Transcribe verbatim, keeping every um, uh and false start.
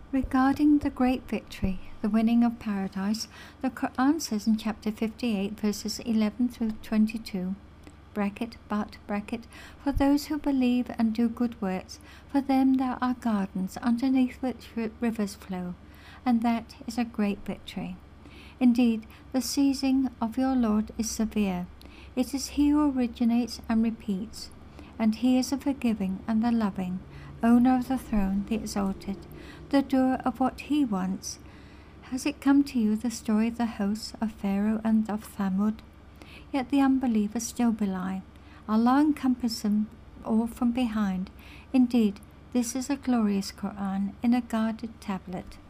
Regarding the great victory, the winning of paradise, the Quran says in chapter fifty-eight, verses eleven through twenty-two, bracket, but, bracket, for those who believe and do good works, for them there are gardens underneath which rivers flow, and that is a great victory. Indeed, the seizing of your Lord is severe. It is He who originates and repeats, and He is the forgiving and the loving, owner of the throne, the exalted, the doer of what He wants. Has it come to you the story of the hosts of Pharaoh and of Thamud? Yet the unbelievers still belie. Allah encompassed them all from behind. Indeed, this is a glorious Quran in a guarded tablet.